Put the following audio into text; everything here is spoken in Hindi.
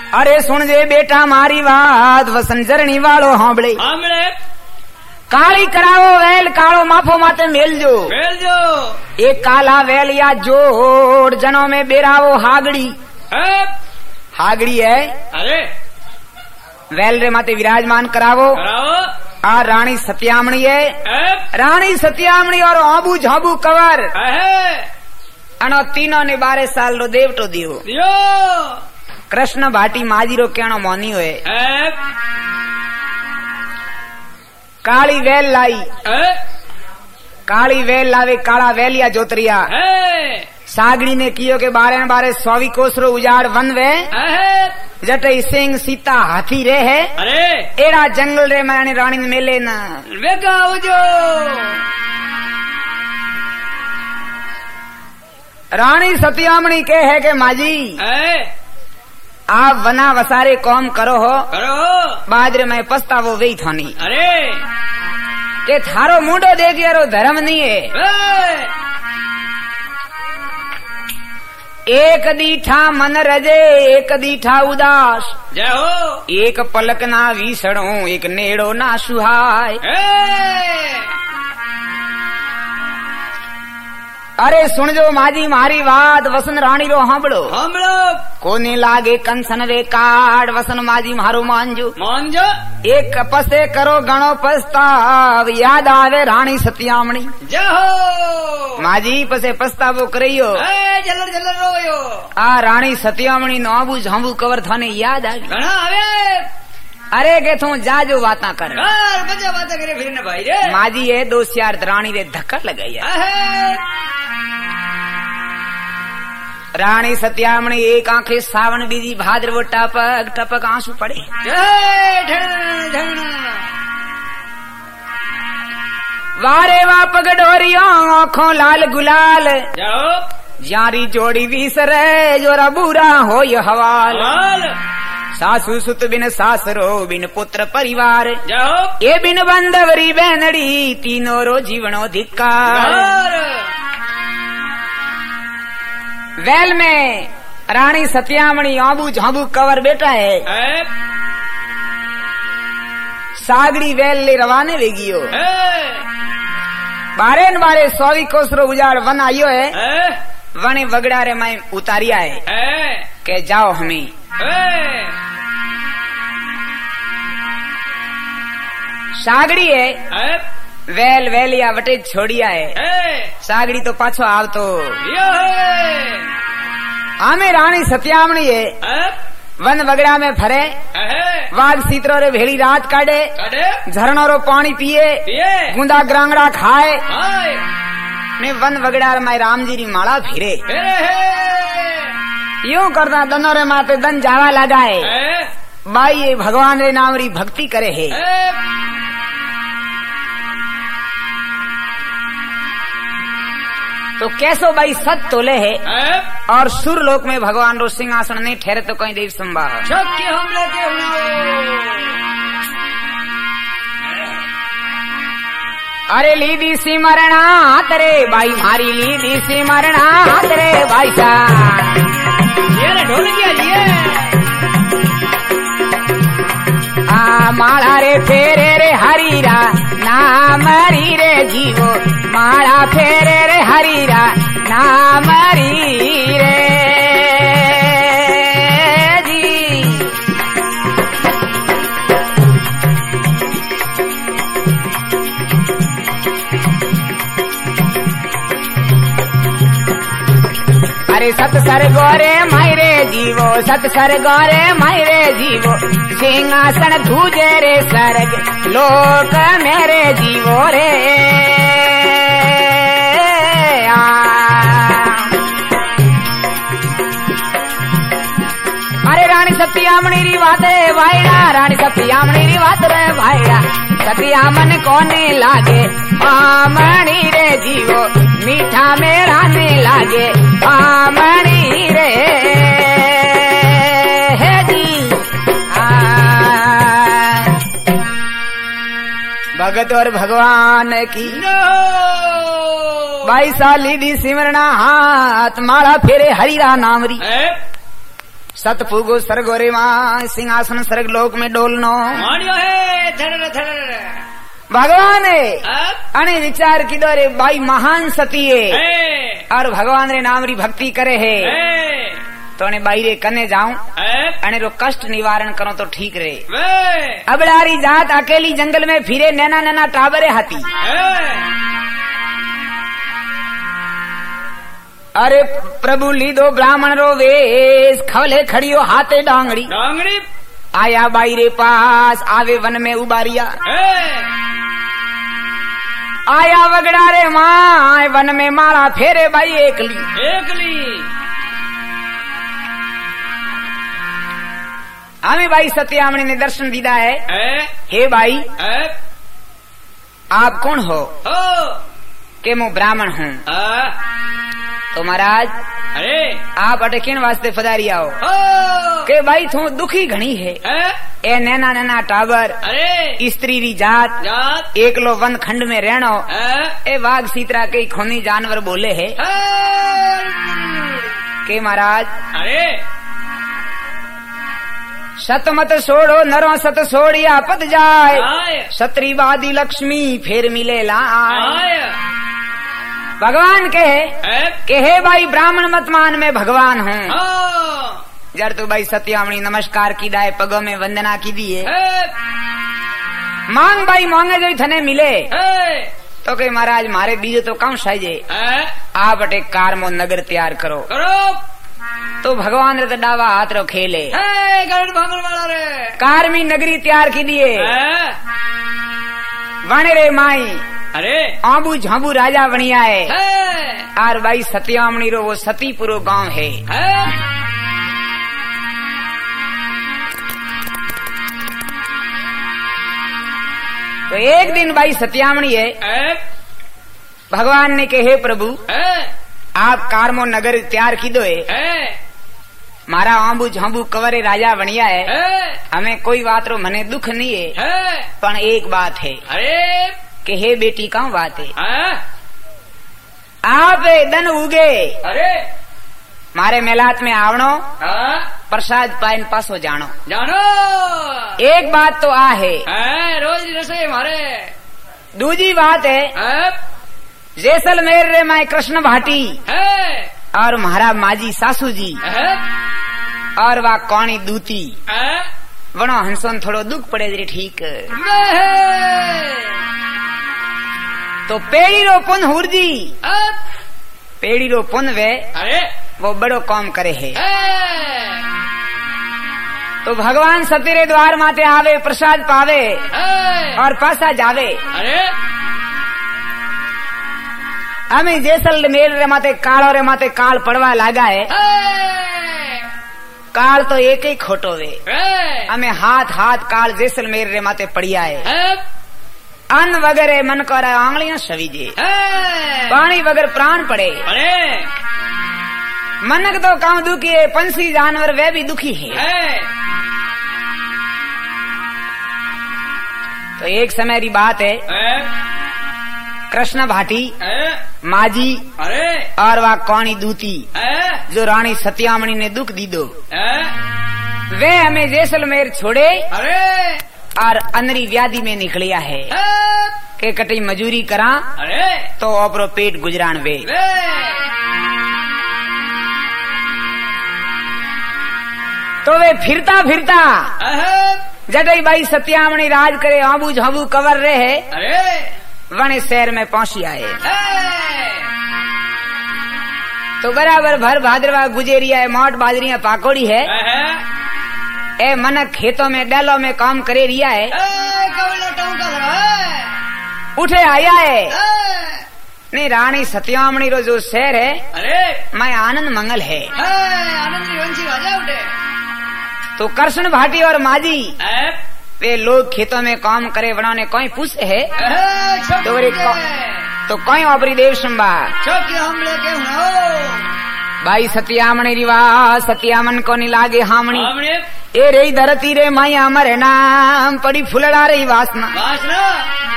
अरे सुन जे बेटा मारी बात वसन जरणी वालो हांबड़े काली करावो वेल कालो माफो माते मेल जो एक काला वेल या जोड़ जनों में बेरावो हागड़ी हागड़ी है। अरे वेल रे माते विराजमान करावो आ रानी सत्यामणी है। रानी सत्यामणी और आबू झाबू कवर अनो तीनों ने 12 साल रो देवटो दियो कृष्ण भाटी माजी रो कहनो मोनी हुए काली वेल लाई काली वेल लावे काला वेलिया जोतरिया सागड़ी ने कियो के 12 100 कोस रो उजाड़ वन वे जटई सिंह सीता हाथी रे है। अरे एड़ा जंगल रे माने रानी मेले ना वेगा उजो रानी सत्यामणी के है के माजी आप वना वसारे कौम करो हो बादरे में पछतावो वही थानी। अरे के थारो मुंडो देखिए रो धर्म नहीं है एक दीठा मन रजे एक दीठा उदास जय हो एक पलक ना विसड़ो एक नेड़ो ना सुहाय। अरे सुन जो माजी मारी बात वसन रानी रो हांबड़ो कोने लागे कंसन रे काट वसन माजी मारो मांजो एक पसे करो गणो पछताव याद आवे रानी सत्यामणी माजी पसे पछतावो करियो जलर जलर रोयो आ रानी सत्यामणी नो आबू झांबू कवर थाने याद आवे। अरे के तू जा जो बाता कर बाता करे फिर न भाई रे माजी है 2 4 रानी रे धक्का लगाई रानी सत्यामणी एक आंखें सावन बीजी भाद्रव टपक टपक आंसू पड़े वारे वा पगडोरियो आंखों लाल गुलाल जारी जोड़ी विसरे जोरा बुरा हो हवाल सासू सुत बिन सासरो बिन पुत्र परिवार ये बिन बंदवरी बहनड़ी तीनों रो जीवनो धिक्कार। वेल में रानी सत्यामणी आबू झाबू कवर बेटा है सागड़ी वेल ले रवाने वेगियो 12 100 कोसरो उजाड़ वन आयो है वने वगड़ा रे मैं उतारिया है के जाओ हमें सागड़ी है वेल वेलिया वटे छोड़िया है सागड़ी तो पाछो आव तो आमे रानी सत्यामणी है वन वगड़ा में फरे वाघ सीतरो रे भेड़ी रात काटे झरनो रो पानी पिए गुंदा ग्रांगड़ा खाए ने वन वगड़ा में राम जी री माला फिरे यूं करता दनो रे माते दन जावा लगाए बाई ये भगवान रे नाम री भक्ति करे है। तो कैसो भाई सत तोले है और सुर लोक में भगवान रो सिंहासन नहीं ठहरे तो कहीं देव संभाव अरे लीदी सी मरना तेरे भाई मारी लीदी सी मरना तेरे भाई सा ये ढोल किया लिए माला रे फेरे रे हरीरा नाम हरी रे जीवो माला फेरे रे हरीरा नाम हरी रे जी। अरे सतसर गोरे मायरे जीवो सतसर गोरे मायरे जीवो सिंहासन धूजे रे सरग लोक मेरे जीवो रे अरे रानी सत्यामणी री बात रे भाईड़ा रानी सत्यामणी री बात रे भाईड़ा सत्यामन कोने लागे आमणी रे जीवो मीठा मेरा ने लागे आमणी रे हे जी भगत और भगवान की 22 साल दी सिमरना हाथ माला फेरे हरीरा नामरी सतपुगो सरगो रे मां सिंहासन सर्ग लोक में डोलनो मानियो है थर थर भगवान अने विचार की रे भाई महान सती है और भगवान रे नाम री भक्ति करे है तो ने बाई रे कने जाऊं अने रो कष्ट निवारण करो तो ठीक रहे। अबड़ारी जात अकेली जंगल में फिरे नैना नैना टाबरे हाथी अरे प्रभु लीधो ब्राह्मण रो वेश खवले खड़ियो हाथे डांगड़ी आया बाई रे पास आवे वन में उबारिया आया वगड़ा रे मां वन में मारा फेरे बाई एकली हमें भाई सत्यामणि ने दर्शन दीदा है। हे भाई आप कौन हो? के मैं ब्राह्मण हूँ। तो महाराज अरे आप अटकिन वास्ते पधारी आओ के भाई थो दुखी घणी है ए नैना नैना टाबर अरे स्त्री री जात एकलो वन खंड में रहनो ए वाघ सीतरा के खूनी जानवर बोले है के महाराज अरे सत मत छोड़ो नरो सत छोड़िया पद जाए सत्रीवादी लक्ष्मी फिर मिले लाए। भगवान कहे भाई ब्राह्मण मत मान में भगवान हूँ। जर तू भाई सत्यामणि नमस्कार की दाए पगों में वंदना की दिए मांग भाई मांगे जो थने मिले तो कहे महाराज मारे बीजो तो कम साइजे आप अटे कारमो नगर तैयार करो तो भगवान रे डावा हाथ रो खेले कारमी नगरी तैयार की दिए वणे रे माई अरे आबू झाबू राजा बनिया है और भाई सत्यामणि रो वो सतीपुरो गांव है। तो एक दिन भाई सत्यामणि है भगवान ने कहे प्रभु आप कारमो नगर तैयार की दो मारा आंबू झांबू कवरे राजा बनिया है हमें कोई बात रो मने दुख नहीं है पर एक बात है अरे कि हे बेटी कहाँ बात है आप दन उगे अरे मारे मेलात में आवनो प्रसाद पाइन पासो जानो एक बात तो आ है रोज रसोई मारे दूजी बात है जैसलमेर रे माए कृष्ण भाटी और महाराज माजी सासू जी और वा कौनी दूती वनो हंसन थोड़ो दुख पड़े रे ठीक तो पेड़ी रो पुन हुरजी पेड़ी रो पुन वे वो बड़ो काम करे है। तो भगवान सतीरे द्वार माते आवे प्रसाद पावे और पासा जावे हमें जैसलमेर रे माते कालो रे माते काल पड़वा लागा है काल तो एक ही खोटो वे हमें हाथ हाथ काल जैसलमेर रे माते पड़िया है अन्न वगैरह मन को आंगलियां सवीजे पानी वगर प्राण पड़े मनक तो काम दुखी है पंछी जानवर वे भी दुखी है। तो एक समय की बात है कृष्ण भाटी माजी और वह कौनी दूती जो रानी सत्यामणि ने दुख दी दो वे हमें जैसलमेर छोड़े और अनरी व्याधि में निकलिया है के कटी मजूरी करा तो अपरो पेट गुजरान वे तो वे फिरता फिरता जटई बाई सत्यामणि राज करे आबू झाबू कवर रहे वने शहर में पहुंची आए तो बराबर भर भाद्रवा गुजेरिया है मोट बाजरिया पाकोड़ी है ए मन खेतों में डेलों में काम करे रिया है उठे आया है नहीं रानी सत्यामणि रो जो शहर है मैं आनंद मंगल है तो कृष्ण भाटी और माजी वे लोग खेतों में काम करे बनाने कोई पूछ है तो कोई ओपरी देव संभा भाई सत्यामणि रिवाज सत्यामन को नहीं लागे हामणी ए रे धरती रे माया मरे नाम पड़ी फुलड़ा रही वासना